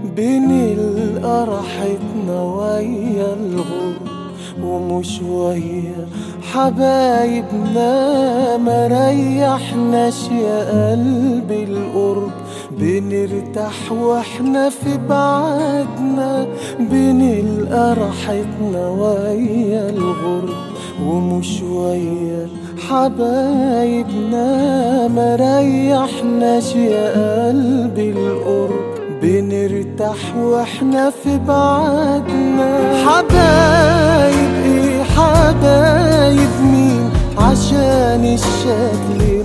بنلقى راحتنا ويا الغرب، ومش ويا حبايبنا مريحناش يا قلبي القرب. بنرتاح واحنا في بعدنا، بنلقى راحتنا ويا الغرب، ومش ويا حبايبنا مريحناش يا قلبي القرب. بنرتاح واحنا في بعدنا. حبايب ايه حبايب مين عشان الشكل